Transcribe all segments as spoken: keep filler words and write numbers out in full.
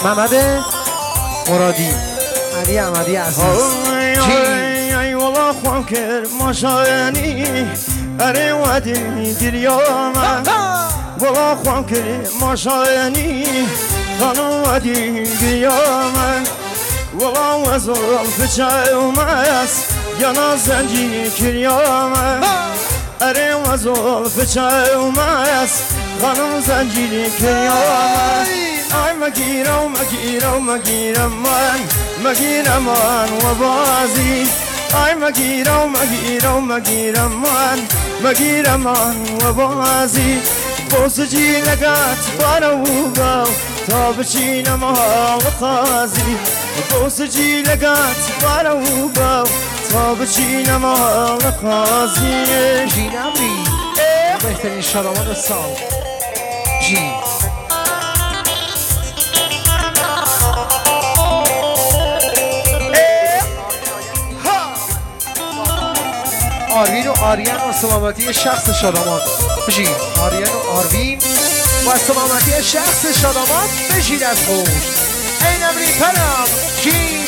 محمد مرادی علی احمدی عزیز ای والله خوام کرد ماشانی اره ودی گریامه والله خوام کرد ماشانی خانم ودی گریامه والله وزول فچاوماس yana zenci kiryame ere vazol fıçağımaz hanım zencili kiryame ay magiro magiro magiraman magiraman vabazi ay magiro magiro magiraman magiraman vabazi bozuci lagat bana uba tabçina mahal qazi bozuci lagat bana uba تابچین مال قاضی جین امری بهترین شادمان سال جین آروین و آریان و سلامتی شخص شادمان جین آریان و آروین و سلامتی شخص شادمان بشید از خوش این امری پرم جین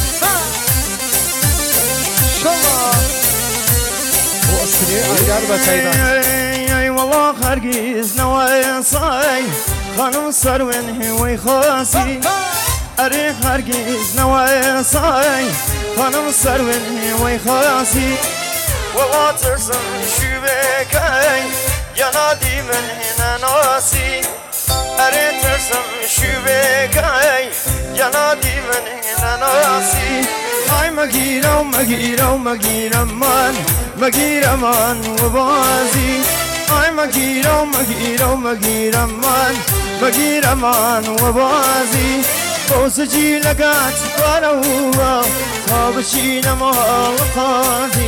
ای والله هرگز نوای سای خانم سرون هوی خاصی اره هرگز نوای سای خانم سرون هوی خاصی والله ترسم شوبه کای یا نادی من نناسی اره ترسم شوبه کای یا نادی من نناسی ay magiro magiro magiro man magiro man wabazi ay magiro magiro magiro man magiro man wabazi bozuci lagat bana uba tabçina mahal qazi